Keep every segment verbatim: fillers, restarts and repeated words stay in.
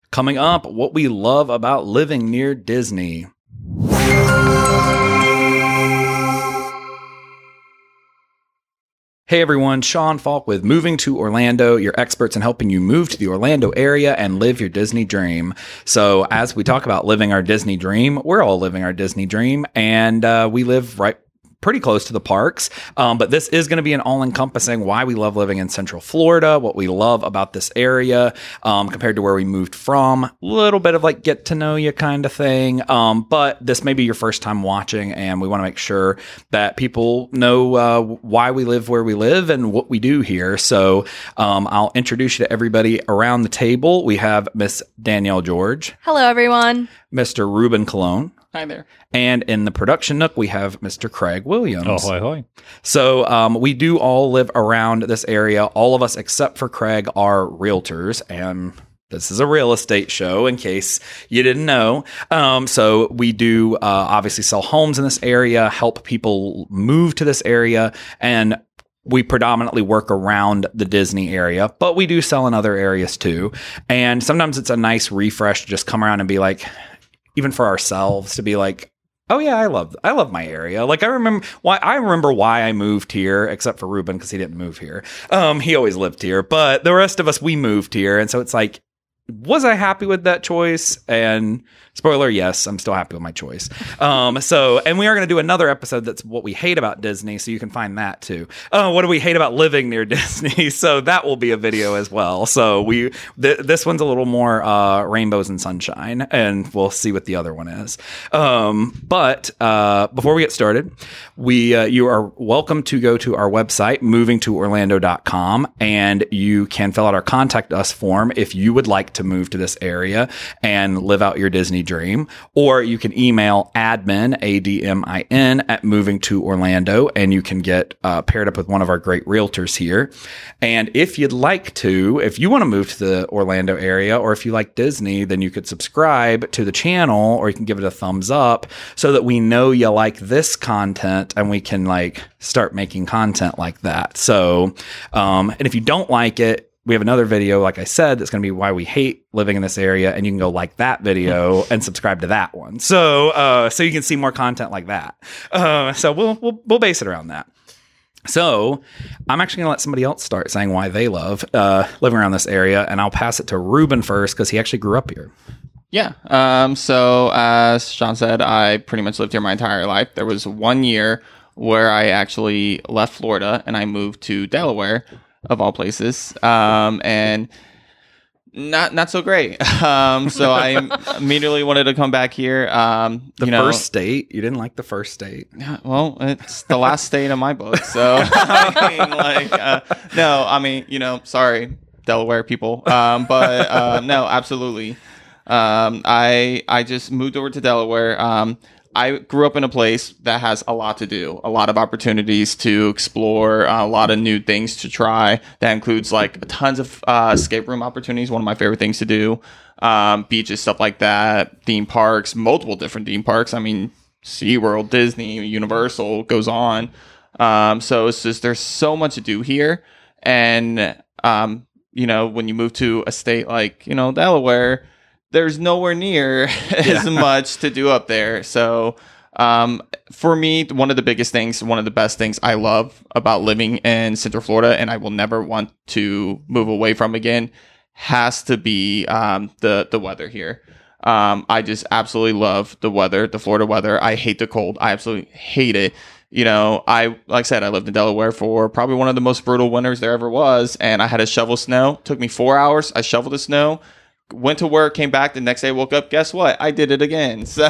Coming up, what we love about living near Disney. Hey everyone, Sean Falk with Moving to Orlando, your experts in helping you move to the Orlando area and live your Disney dream. So as we talk about living our Disney dream, we're all living our Disney dream, and uh, we live right pretty close to the parks. Um, but this is going to be an all-encompassing why we love living in Central Florida, what we love about this area um, compared to where we moved from. A little bit of like get to know you kind of thing. Um, but this may be your first time watching, and we want to make sure that people know uh, why we live where we live and what we do here. So um, I'll introduce you to everybody around the table. We have Miss Danielle George. Hello, everyone. Mister Ruben Colon. Hi there. And in the production nook, we have Mister Craig Williams. Oh, hoy, hoy. So um, we do all live around this area. All of us, except for Craig, are realtors. And this is a real estate show, in case you didn't know. Um, so we do uh, obviously sell homes in this area, help people move to this area, and we predominantly work around the Disney area, but we do sell in other areas too. And sometimes it's a nice refresh to just come around and be like, even for ourselves, to be like, oh yeah, I love I love my area. Like I remember why I remember why I moved here, except for Ruben because he didn't move here. Um, he always lived here, but the rest of us we moved here, and so it's like, was I happy with that choice? And spoiler, yes, I'm still happy with my choice. Um, so, and we are going to do another episode that's what we hate about Disney, so you can find that too. Uh, what do we hate about living near Disney? So that will be a video as well. So we, th- this one's a little more uh, rainbows and sunshine, and we'll see what the other one is. Um, but uh, before we get started, we uh, you are welcome to go to our website, moving to orlando dot com, and you can fill out our contact us form if you would like to move to this area and live out your Disney dream, or you can email admin, A D M I N, at Moving to Orlando, and you can get uh, paired up with one of our great realtors here. And if you'd like to, if you want to move to the Orlando area, or if you like Disney, then you could subscribe to the channel, or you can give it a thumbs up so that we know you like this content and we can like start making content like that. So, um, and if you don't like it, we have another video, like I said, that's going to be why we hate living in this area, and you can go like that video and subscribe to that one. So, uh, so you can see more content like that. Uh, so we'll, we'll we'll base it around that. So I'm actually going to let somebody else start saying why they love uh, living around this area, and I'll pass it to Ruben first because he actually grew up here. Yeah. Um, so as Sean said, I pretty much lived here my entire life. There was one year where I actually left Florida and I moved to Delaware, of all places, um, and not not so great. Um, so I immediately wanted to come back here. Um, the you know, first state, you didn't like the first state. Well, it's the last state in my book. So I mean, like, uh, no, I mean, you know, sorry, Delaware people, um, but uh, no, absolutely. Um, I I just moved over to Delaware. Um, I grew up in a place that has a lot to do, a lot of opportunities to explore, uh, a lot of new things to try. That includes like tons of uh, escape room opportunities, one of my favorite things to do, um, beaches, stuff like that, theme parks, multiple different theme parks. I mean, SeaWorld, Disney, Universal, goes on. Um, so it's just, there's so much to do here. And, um, you know, when you move to a state like, you know, Delaware, there's nowhere near as yeah. much to do up there. So um, for me, one of the biggest things, one of the best things I love about living in Central Florida, and I will never want to move away from again, has to be um, the, the weather here. Um, I just absolutely love the weather, the Florida weather. I hate the cold. I absolutely hate it. You know, I, like I said, I lived in Delaware for probably one of the most brutal winters there ever was. And I had to shovel snow. It took me four hours. I shoveled the snow. Went to work, came back the next day, woke up. Guess what? I did it again. So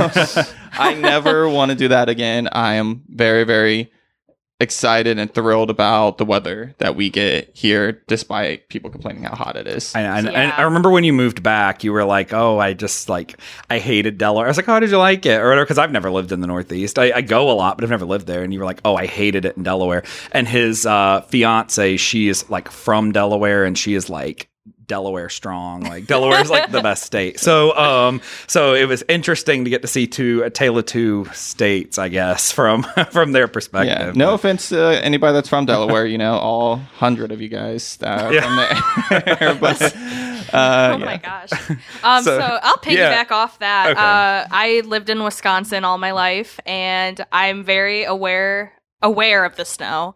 I never want to do that again. I am very, very excited and thrilled about the weather that we get here, despite people complaining how hot it is. And, and, yeah. and I remember when you moved back, you were like, "Oh, I just like I hated Delaware." I was like, "Oh, how did you like it?" Or whatever, because I've never lived in the Northeast. I, I go a lot, but I've never lived there. And you were like, "Oh, I hated it in Delaware." And his uh, fiance, she is like from Delaware, and she is like Delaware strong. Like Delaware's like the best state. So um so it was interesting to get to see two a tale of two states, I guess, from from their perspective. Yeah. No but. offense to anybody that's from Delaware, you know, all hundred of you guys uh, yeah. from there. but Uh, oh yeah. my gosh. Um, so, so I'll piggyback yeah. off that. Okay. Uh, I lived in Wisconsin all my life, and I'm very aware aware of the snow.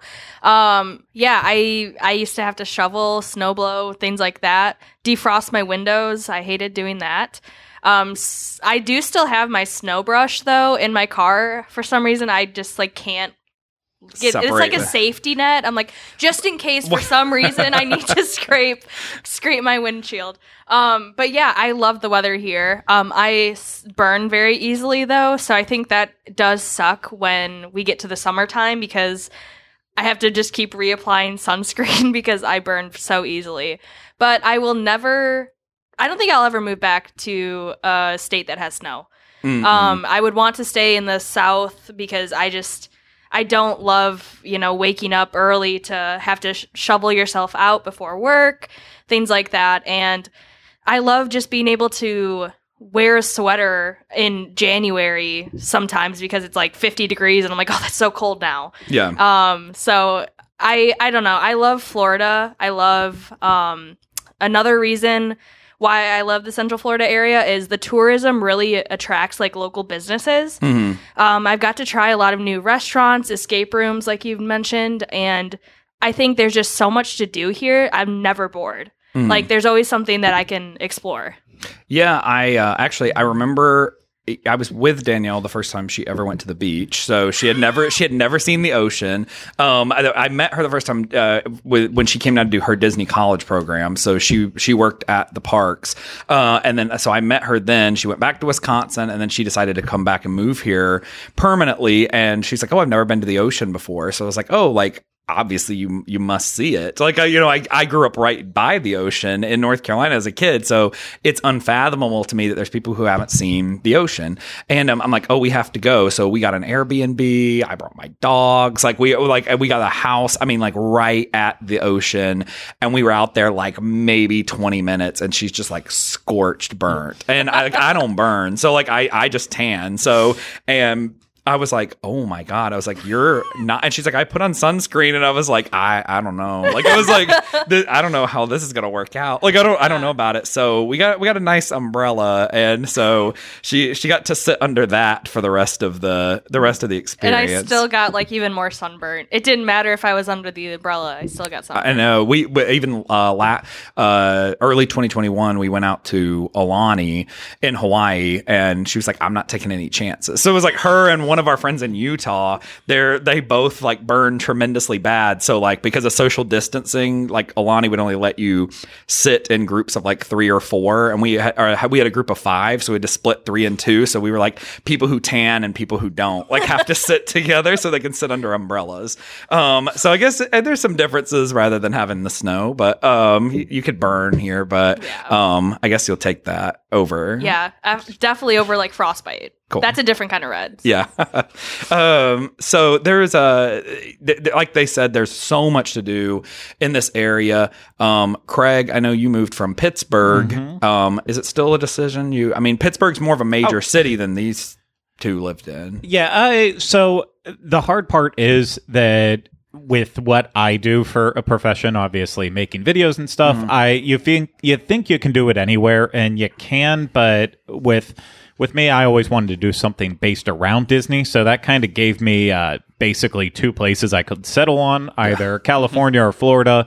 Um, yeah, I I used to have to shovel, snow blow, things like that, defrost my windows. I hated doing that. Um, I do still have my snow brush though in my car. For some reason, I just like can't get. It's like a safety net. I'm like, just in case for some reason I need to scrape scrape my windshield. Um, but yeah, I love the weather here. Um, I s- burn very easily though, so I think that does suck when we get to the summertime because I have to just keep reapplying sunscreen because I burn so easily. But I will never. I don't think I'll ever move back to a state that has snow. Mm-hmm. Um, I would want to stay in the South because I just, I don't love, you know, waking up early to have to sh- shovel yourself out before work, things like that. And I love just being able to wear a sweater in January sometimes because it's like fifty degrees and I'm like, oh, that's so cold now. Yeah. Um. So I, I don't know. I love Florida. I love, um, another reason why I love the Central Florida area is the tourism really attracts like local businesses. Mm-hmm. Um, I've got to try a lot of new restaurants, escape rooms, like you've mentioned, and I think there's just so much to do here. I'm never bored. Mm-hmm. Like there's always something that I can explore. Yeah, I uh, actually I remember I was with Danielle the first time she ever went to the beach. So she had never she had never seen the ocean. Um, I, I met her the first time uh, with, when she came down to do her Disney college program. So she she worked at the parks, uh, and then so I met her. Then she went back to Wisconsin, and then she decided to come back and move here permanently. And she's like, "Oh, I've never been to the ocean before." So I was like, "Oh, like." Obviously you you must see it. Like, I, you know, I, I grew up right by the ocean in North Carolina as a kid. So it's unfathomable to me that there's people who haven't seen the ocean. And um, I'm like, oh, we have to go. So we got an Airbnb. I brought my dogs. Like we like we got a house. I mean, like right at the ocean. And we were out there like maybe twenty minutes and she's just like scorched burnt. And I, like, I don't burn. So like I, I just tan. So, and I was like, oh my God. I was like, you're not. And she's like, I put on sunscreen. And I was like, I, I don't know. Like, I was like, th- I don't know how this is going to work out. Like, I don't, I don't know about it. So we got, we got a nice umbrella. And so she, she got to sit under that for the rest of the, the rest of the experience. And I still got like even more sunburn. It didn't matter if I was under the umbrella. I still got sunburn. I know. We, we even, uh, la- uh, early twenty twenty-one, we went out to Aulani in Hawaii and she was like, I'm not taking any chances. So it was like her and one of our friends in Utah, they're they both like burned tremendously bad. So like because of social distancing, like Aulani would only let you sit in groups of like three or four, and we had or we had a group of five, so we had to split three and two. So we were like people who tan and people who don't like have to sit together so they can sit under umbrellas. Um, so I guess there's some differences rather than having the snow, but um, you, you could burn here, but yeah. um, I guess you'll take that over. Yeah, uh, definitely over like frostbite. Cool. That's a different kind of red. Yeah. um, so there's a, th- th- like they said, there's so much to do in this area. Um, Craig, I know you moved from Pittsburgh. Mm-hmm. Um, is it still a decision? You, I mean, Pittsburgh's more of a major oh. city than these two lived in. Yeah. I, so the hard part is that with what I do for a profession, obviously making videos and stuff, mm-hmm. I you think you think you can do it anywhere, and you can, but with With me, I always wanted to do something based around Disney, so that kind of gave me uh, basically two places I could settle on, either California or Florida,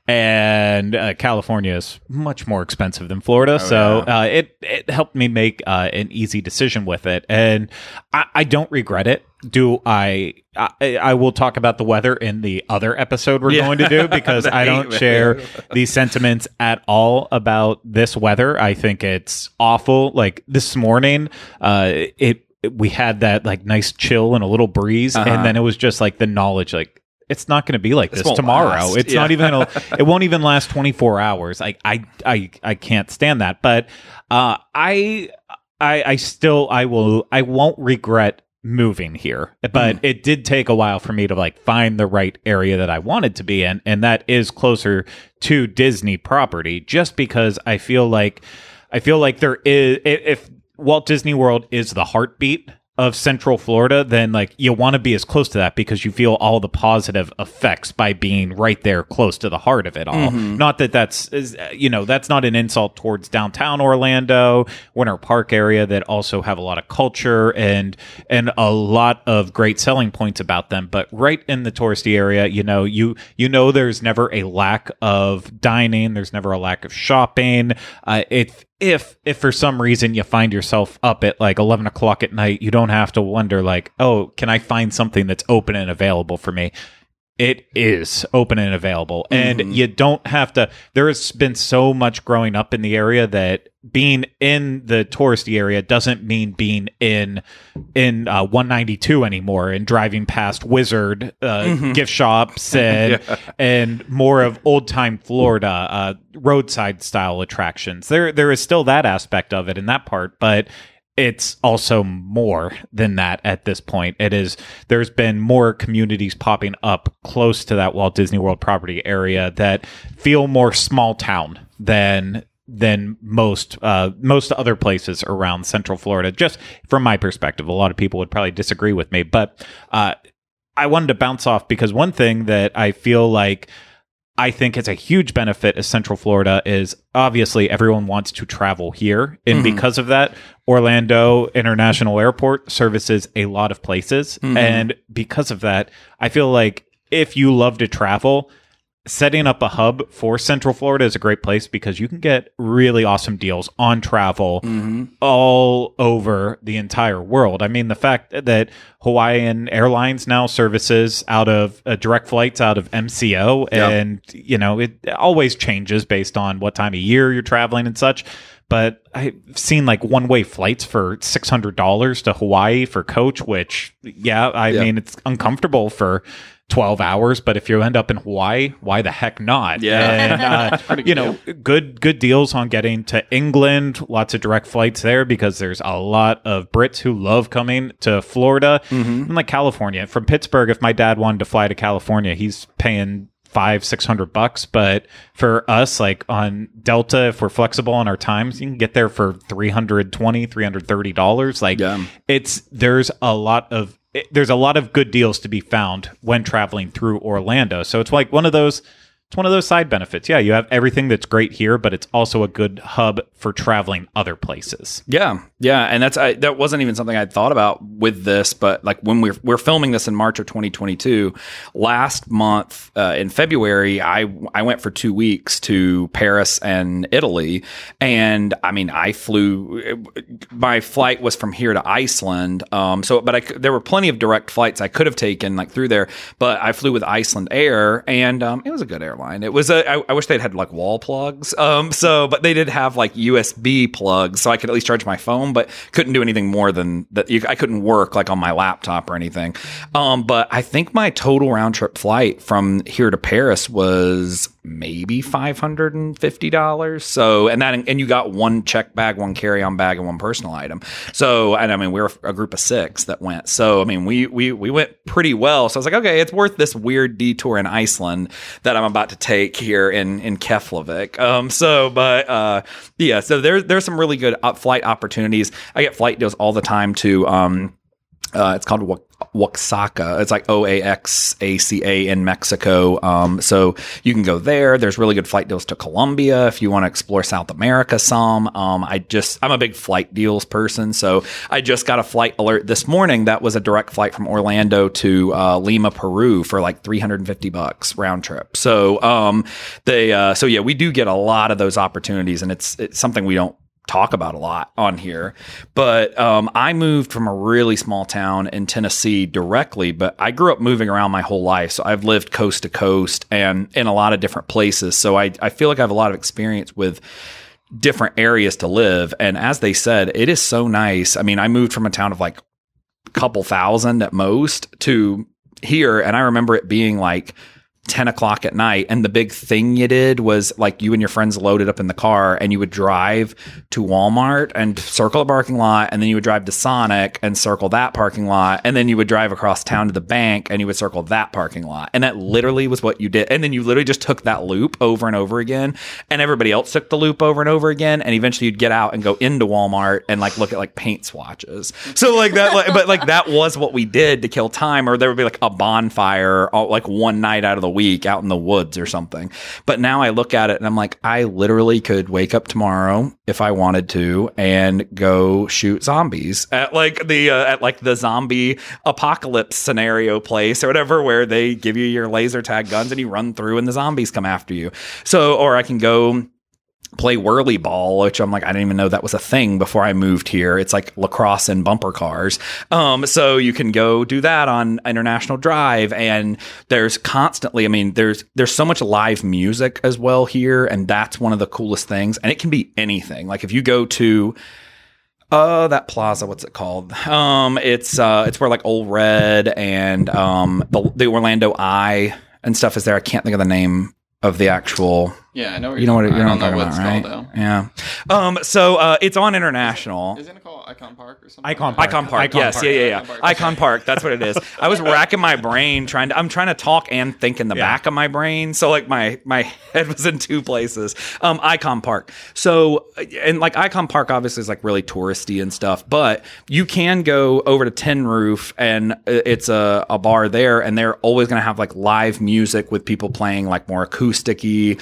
and uh, California is much more expensive than Florida, oh, so yeah. uh, it, it helped me make uh, an easy decision with it, and I, I don't regret it. Do I, I? I will talk about the weather in the other episode we're yeah. going to do, because I don't share these sentiments at all about this weather. I think it's awful. Like this morning, uh, it we had that like nice chill and a little breeze, uh-huh. and then it was just like the knowledge, like it's not going to be like this, this tomorrow. Last. It's yeah. not even. Gonna, it won't even last twenty-four hours. I, I, I, I can't stand that. But uh, I, I, I still, I will, I won't regret moving here, but mm. it did take a while for me to like find the right area that I wanted to be in, and that is closer to Disney property, just because I feel like I feel like there is, if Walt Disney World is the heartbeat of Central Florida, then like you want to be as close to that because you feel all the positive effects by being right there close to the heart of it all. Mm-hmm. Not that that's, is, you know, that's not an insult towards downtown Orlando, Winter Park area that also have a lot of culture and and a lot of great selling points about them. But right in the touristy area, you know, you you know there's never a lack of dining, there's never a lack of shopping. Uh, if If, if for some reason you find yourself up at like eleven o'clock at night, you don't have to wonder like, oh, can I find something that's open and available for me? It is open and available. Mm-hmm. And you don't have to, there has been so much growing up in the area that being in the touristy area doesn't mean being in in uh, one ninety-two anymore and driving past Wizard uh, mm-hmm. gift shops and yeah. and more of old time Florida uh, roadside style attractions. There there is still that aspect of it in that part, but it's also more than that at this point. It is, there's been more communities popping up close to that Walt Disney World property area that feel more small town than than most uh, most other places around Central Florida. Just from my perspective, a lot of people would probably disagree with me, but uh, I wanted to bounce off because one thing that I feel like I think it's a huge benefit of Central Florida is obviously everyone wants to travel here. And mm-hmm. because of that, Orlando International Airport services a lot of places. Mm-hmm. And because of that, I feel like if you love to travel, setting up a hub for Central Florida is a great place because you can get really awesome deals on travel mm-hmm. all over the entire world. I mean, the fact that Hawaiian Airlines now services out of uh, direct flights out of M C O, yep. and you know, it always changes based on what time of year you're traveling and such. But I've seen like one-way flights for six hundred dollars to Hawaii for coach, which, yeah, I yep. mean, it's uncomfortable for twelve hours, but if you end up in Hawaii, why the heck not? Yeah. And, uh, you know, good good deals on getting to England, lots of direct flights there because there's a lot of Brits who love coming to Florida. Mm-hmm. And like California, from Pittsburgh, if my dad wanted to fly to California, he's paying five, six hundred bucks. But for us, like on Delta, if we're flexible on our times, you can get there for three hundred twenty, three hundred thirty dollars. Like yeah. it's, there's a lot of, it, there's a lot of good deals to be found when traveling through Orlando. So it's like one of those, it's one of those side benefits. Yeah, you have everything that's great here, but it's also a good hub for traveling other places. Yeah, yeah, and that's I, that wasn't even something I'd thought about with this, but like when we're we're filming this in March of twenty twenty-two, last month uh, in February, I I went for two weeks to Paris and Italy, and I mean I flew. My flight was from here to Iceland, um, so but I, there were plenty of direct flights I could have taken like through there, but I flew with Iceland Air, and um, it was a good airline. It was a. I, I wish they'd had like wall plugs. Um. So, but they did have like U S B plugs, so I could at least charge my phone, but couldn't do anything more than that. You, I couldn't work like on my laptop or anything. Um. But I think my total round trip flight from here to Paris was maybe five hundred and fifty dollars. So, and that, and you got one check bag, one carry on bag, and one personal item. So, and I mean, we were a group of six that went. So, I mean, we we we went pretty well. So I was like, okay, it's worth this weird detour in Iceland that I'm about to take here in in Keflavik. Um, so, but uh, yeah, so there's there's some really good up flight opportunities. I get flight deals all the time to um, uh, it's called Wa- Oaxaca. It's like O A X A C A in Mexico. Um, so you can go there. There's really good flight deals to Colombia if you want to explore South America some. Um, I just, I'm a big flight deals person. So I just got a flight alert this morning that was a direct flight from Orlando to uh, Lima, Peru for like three hundred fifty bucks round trip. So um, they, uh, so yeah, we do get a lot of those opportunities, and it's it's something we don't talk about a lot on here. But um, I moved from a really small town in Tennessee directly, but I grew up moving around my whole life. So I've lived coast to coast and in a lot of different places. So I, I feel like I have a lot of experience with different areas to live. And as they said, it is so nice. I mean, I moved from a town of like a couple thousand at most to here. And I remember it being like ten o'clock at night, and the big thing you did was like you and your friends loaded up in the car and you would drive to Walmart and circle a parking lot, and then you would drive to Sonic and circle that parking lot, and then you would drive across town to the bank and you would circle that parking lot. And that literally was what you did. And then you literally just took that loop over and over again, and everybody else took the loop over and over again, and eventually you'd get out and go into Walmart and like look at like paint swatches. So like that, like, but like that was what we did to kill time. Or there would be like a bonfire all, like one night out of the week out in the woods or something. But now I look at it and I'm like, I literally could wake up tomorrow if I wanted to and go shoot zombies at like the uh, at like the zombie apocalypse scenario place or whatever, where they give you your laser tag guns and you run through and the zombies come after you. So, or I can go play whirly ball, which I'm like, I didn't even know that was a thing before I moved here. It's like lacrosse and bumper cars. Um, so you can go do that on International Drive, and there's constantly, I mean, there's there's so much live music as well here, and that's one of the coolest things. And it can be anything. Like if you go to Uh, that plaza, what's it called? Um, it's uh, it's where like Old Red and um the, the Orlando Eye and stuff is there. I can't think of the name of the actual. Yeah, I know. What you know what? You know I what I'm don't know talking what about, it's right? called, though. Yeah. Um. So uh, it's on International. Isn't it called Icon Park or something? Icon Park. Icon Park. Icon yes. Park. Yeah. Yeah. Yeah. Icon Park. Icon Park. That's what it is. I was racking my brain trying to. I'm trying to talk and think in the Yeah. back of my brain. So like my my head was in two places. Um. Icon Park. So and like Icon Park obviously is like really touristy and stuff, but you can go over to Tin Roof, and it's a a bar there, and they're always going to have like live music with people playing like more acoustic-y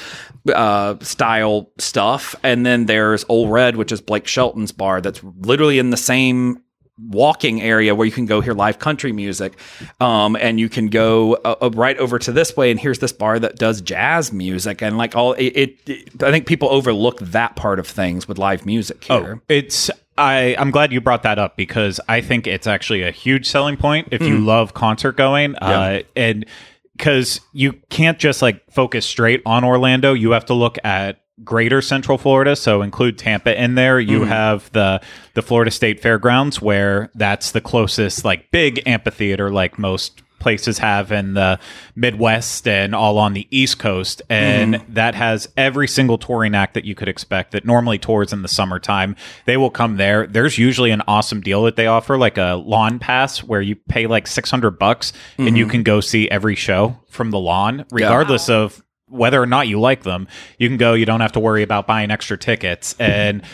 uh style stuff. And then there's Old Red, which is Blake Shelton's bar, that's literally in the same walking area where you can go hear live country music. Um and you can go uh, right over to this way, and here's this bar that does jazz music, and like all it, it, it I think people overlook that part of things with live music here. Oh, it's I, I'm glad you brought that up, because I think it's actually a huge selling point if you love concert going. Yeah. Uh, and because you can't just like focus straight on Orlando. You have to look at greater Central Florida, so include Tampa in there. You Mm-hmm. have the the Florida State Fairgrounds, where that's the closest like big amphitheater, like most places have in the Midwest and all on the East Coast. And Mm-hmm. that has every single touring act that you could expect that normally tours in the summertime. They will come there. There's usually an awesome deal that they offer, like a lawn pass, where you pay like six hundred bucks Mm-hmm. and you can go see every show from the lawn, regardless Wow. of whether or not you like them. You can go. You don't have to worry about buying extra tickets. And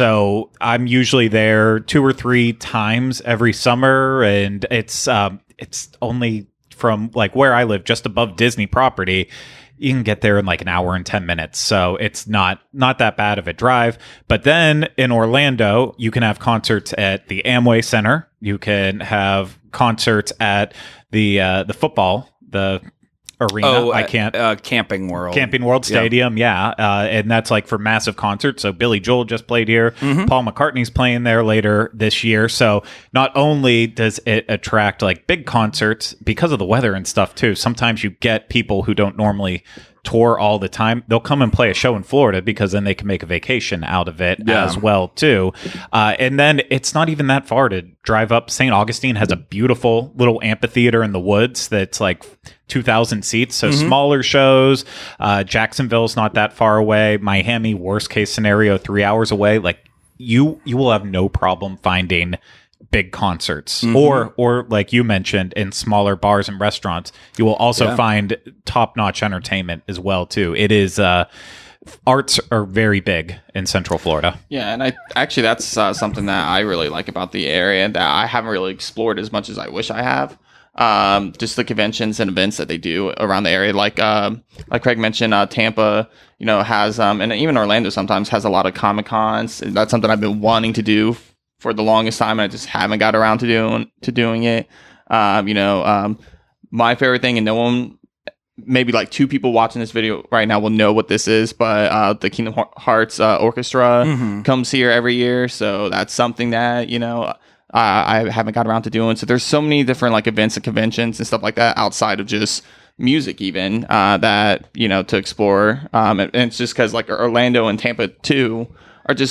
so I'm usually there two or three times every summer, and it's um, it's only from like where I live, just above Disney property. You can get there in like an hour and ten minutes. So it's not not that bad of a drive. But then in Orlando, you can have concerts at the Amway Center. You can have concerts at the uh, the football, the arena. Oh, I can't. Uh, Camping World. Camping World Yeah. Stadium, yeah. Uh, and that's like for massive concerts. So Billy Joel just played here. Mm-hmm. Paul McCartney's playing there later this year. So not only does it attract like big concerts because of the weather and stuff too, sometimes you get people who don't normally tour all the time. They'll come and play a show in Florida because then they can make a vacation out of it Yeah. as well too. Uh, and then it's not even that far to drive up. Saint Augustine has a beautiful little amphitheater in the woods that's like two thousand seats. So smaller shows. Uh, Jacksonville's not that far away. Miami, worst case scenario, three hours away. Like you, you will have no problem finding big concerts, or or like you mentioned, in smaller bars and restaurants. You will also Yeah. find top-notch entertainment as well too. It is uh arts are very big in Central Florida. Yeah, and I actually that's uh, something that I really like about the area that I haven't really explored as much as I wish I have. Um, just the conventions and events that they do around the area, like um, like Craig mentioned, uh, Tampa, you know, has um, and even Orlando sometimes has a lot of Comic Cons. That's something I've been wanting to do for the longest time, and I just haven't got around to doing to doing it. Um, you know, um, my favorite thing, and no one, maybe like two people watching this video right now will know what this is, but uh, the Kingdom Hearts uh, Orchestra Mm-hmm. comes here every year, so that's something that, you know, uh, I haven't got around to doing. So there's so many different like events and conventions and stuff like that outside of just music, even uh, that, you know, to explore. Um, and, and it's just because like Orlando and Tampa too are just like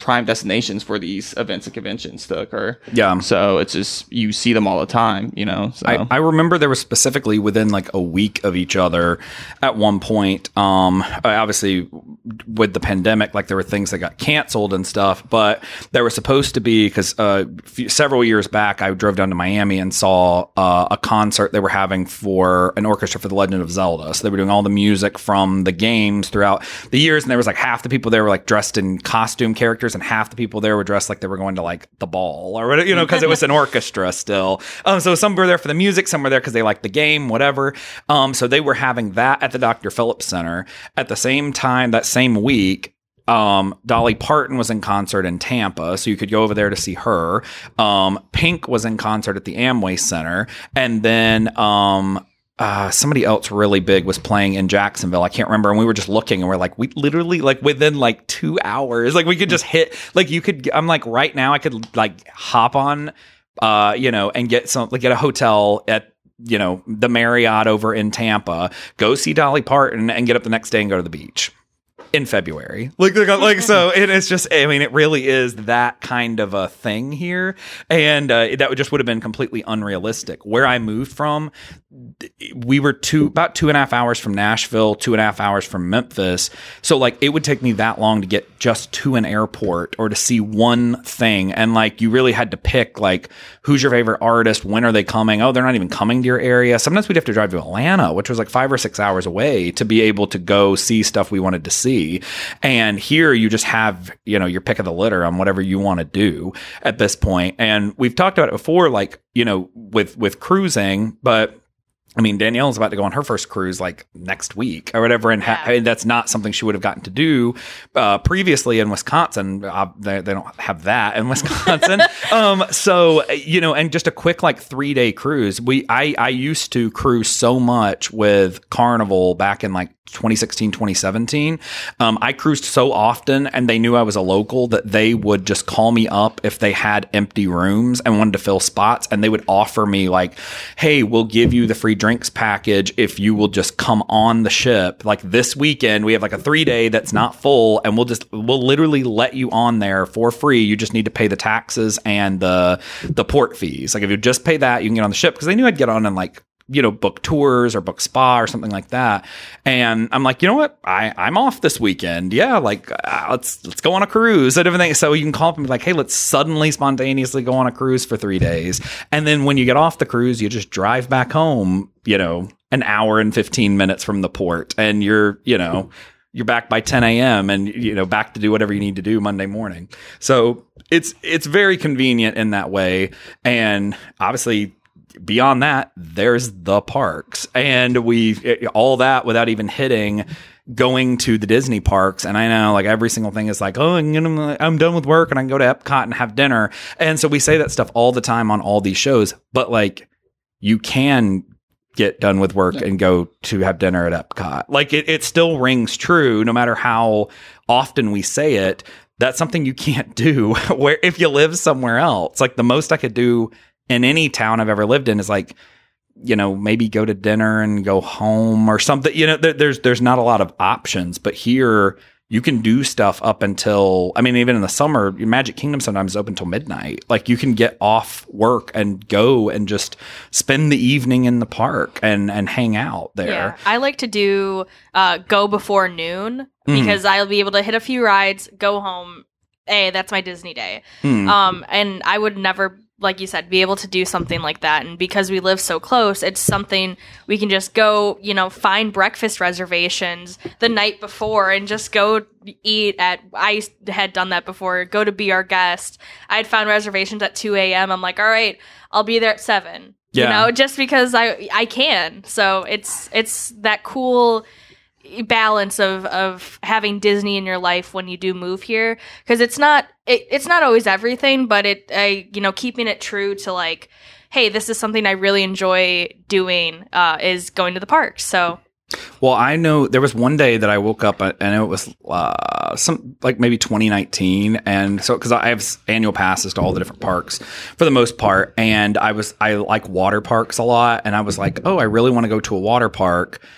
prime destinations for these events and conventions to occur. Yeah. So it's just, you see them all the time, you know. So. I, I remember there was specifically within like a week of each other at one point. Um, obviously with the pandemic, like there were things that got canceled and stuff, but there was supposed to be, because uh, few, several years back, I drove down to Miami and saw uh, a concert they were having for an orchestra for The Legend of Zelda. So they were doing all the music from the games throughout the years, and there was like half the people there were like dressed in costume characters, and half the people there were dressed like they were going to like the ball or whatever, you know, because it was an orchestra still. Um, so some were there for the music, some were there because they liked the game, whatever. Um, so they were having that at the Doctor Phillips Center. At the same time, that same week, um, Dolly Parton was in concert in Tampa, so you could go over there to see her. Um, Pink was in concert at the Amway Center, and then um. Uh, somebody else really big was playing in Jacksonville. I can't remember. And we were just looking and we're like, we literally like within like two hours, like we could just hit, like you could, I'm like right now I could like hop on, uh, you know, and get some, like get a hotel at, you know, the Marriott over in Tampa, go see Dolly Parton and get up the next day and go to the beach in February. Like, like so it is just, I mean, it really is that kind of a thing here. And uh, that would just would have been completely unrealistic. Where I moved from, we were two, about two and a half hours from Nashville, two and a half hours from Memphis. So like it would take me that long to get just to an airport or to see one thing. And like, you really had to pick like, who's your favorite artist? When are they coming? Oh, they're not even coming to your area. Sometimes we'd have to drive to Atlanta, which was like five or six hours away to be able to go see stuff we wanted to see. And here you just have, you know, your pick of the litter on whatever you want to do at this point. And we've talked about it before, like, you know, with, with cruising, but I mean, Danielle's about to go on her first cruise like next week or whatever. And, ha- Yeah. and that's not something she would have gotten to do uh, previously in Wisconsin. Uh, they, they don't have that in Wisconsin. um, so, you know, and just a quick like three day cruise. We, I, I used to cruise so much with Carnival back in like twenty sixteen, twenty seventeen. Um, I cruised so often and they knew I was a local that they would just call me up if they had empty rooms and wanted to fill spots. And they would offer me like, hey, we'll give you the free drinks package if you will just come on the ship. Like this weekend, we have like a three day that's not full and we'll just, we'll literally let you on there for free. You just need to pay the taxes and the, the port fees. Like if you just pay that, you can get on the ship. Cause they knew I'd get on and like, you know, book tours or book spa or something like that. And I'm like, you know what? I, I'm off this weekend. Yeah. Like, uh, let's, let's go on a cruise and everything. So you can call up and be like, hey, let's suddenly spontaneously go on a cruise for three days. And then when you get off the cruise, you just drive back home, you know, an hour and fifteen minutes from the port. And you're, you know, you're back by ten a.m. and, you know, back to do whatever you need to do Monday morning. So it's, it's very convenient in that way. And obviously, beyond that, there's the parks, and we all that without even hitting going to the Disney parks. And I know like every single thing is like, oh, I'm, gonna, I'm done with work and I can go to Epcot and have dinner. And so we say that stuff all the time on all these shows, but like you can get done with work and go to have dinner at Epcot. Like it, it still rings true no matter how often we say it. That's something you can't do where if you live somewhere else. Like the most I could do in any town I've ever lived in is like, you know, maybe go to dinner and go home or something. You know, there, there's there's not a lot of options, but here you can do stuff up until, I mean, even in the summer, Magic Kingdom sometimes is open until midnight. Like you can get off work and go and just spend the evening in the park and, and hang out there. Yeah, I like to do uh, go before noon because mm. I'll be able to hit a few rides, go home. Hey, that's my Disney day. Mm. Um, and I would never, like you said, be able to do something like that. And because we live so close, it's something we can just go, you know, find breakfast reservations the night before and just go eat at, I had done that before, go to Be Our Guest. I had found reservations at two a.m. I'm like, all right, I'll be there at seven. Yeah. You know, just because I I can. So it's it's that cool balance of of having Disney in your life when you do move here, because it's not it, it's not always everything, but it I you know keeping it true to like, hey, this is something I really enjoy doing uh is going to the parks. So well, I know there was one day that I woke up and it was uh, some like maybe twenty nineteen, and so because I have annual passes to all the different parks for the most part, and I was I like water parks a lot, and I was like, oh, I really want to go to a water park.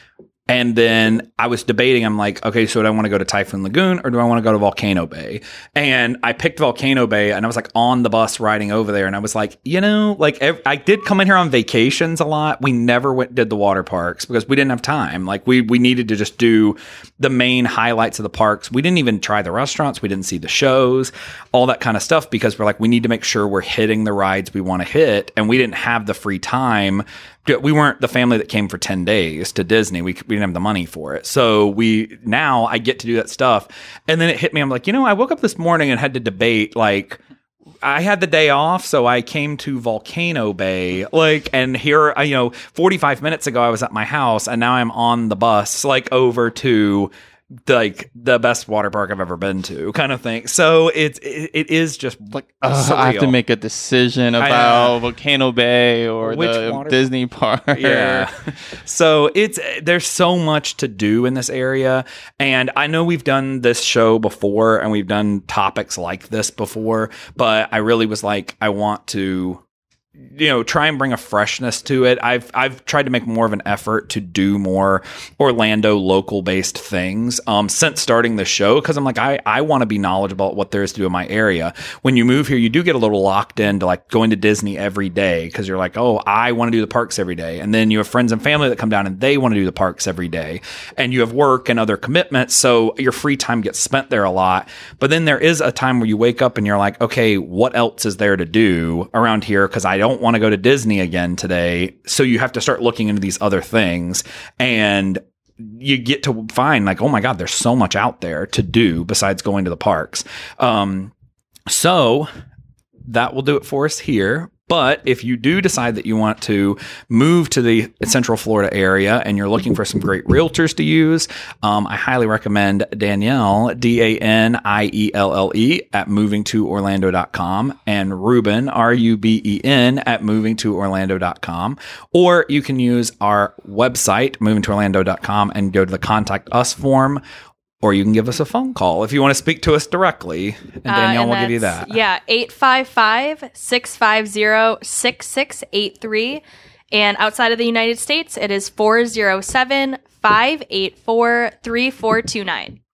And then I was debating, I'm like, okay, so do I want to go to Typhoon Lagoon or do I want to go to Volcano Bay? And I picked Volcano Bay, and I was like on the bus riding over there, and I was like, you know, like ev- I did come in here on vacations a lot. We never went did the water parks because we didn't have time. Like we we needed to just do the main highlights of the parks. We didn't even try the restaurants. We didn't see the shows, all that kind of stuff, because we're like, we need to make sure we're hitting the rides we want to hit, and we didn't have the free time. We weren't the family that came for ten days to Disney. We, we didn't have the money for it. So we, now I get to do that stuff. And then it hit me. I'm like, you know, I woke up this morning and had to debate, like, I had the day off, so I came to Volcano Bay, like, and here, you know, forty-five minutes ago I was at my house, and now I'm on the bus, like, over to like the best water park I've ever been to, kind of thing. So it's it, it is just like uh, I have to make a decision about Volcano Bay or Which the water- Disney park. Yeah. So it's there's so much to do in this area, and I know we've done this show before and we've done topics like this before, but I really was like, I want to, you know, try and bring a freshness to it. I've I've tried to make more of an effort to do more Orlando local based things um, since starting the show, because I'm like, I, I want to be knowledgeable about what there is to do in my area. When you move here, you do get a little locked into like going to Disney every day because you're like, oh, I want to do the parks every day. And then you have friends and family that come down and they want to do the parks every day. And you have work and other commitments. So your free time gets spent there a lot. But then there is a time where you wake up and you're like, okay, what else is there to do around here? Because I don't don't want to go to Disney again today. So you have to start looking into these other things, and you get to find like, oh my God, there's so much out there to do besides going to the parks. Um, so that will do it for us here. But if you do decide that you want to move to the Central Florida area and you're looking for some great realtors to use, um, I highly recommend Danielle, D A N I E L L E, at moving to orlando dot com, and Ruben, R U B E N, at moving to orlando dot com. Or you can use our website, moving to orlando dot com, and go to the Contact Us form. Or you can give us a phone call if you want to speak to us directly. And Danielle uh, and will give you that. Yeah, eight five five, six five zero, six six eight three. And outside of the United States, it is four zero seven, five eight four, three four two nine.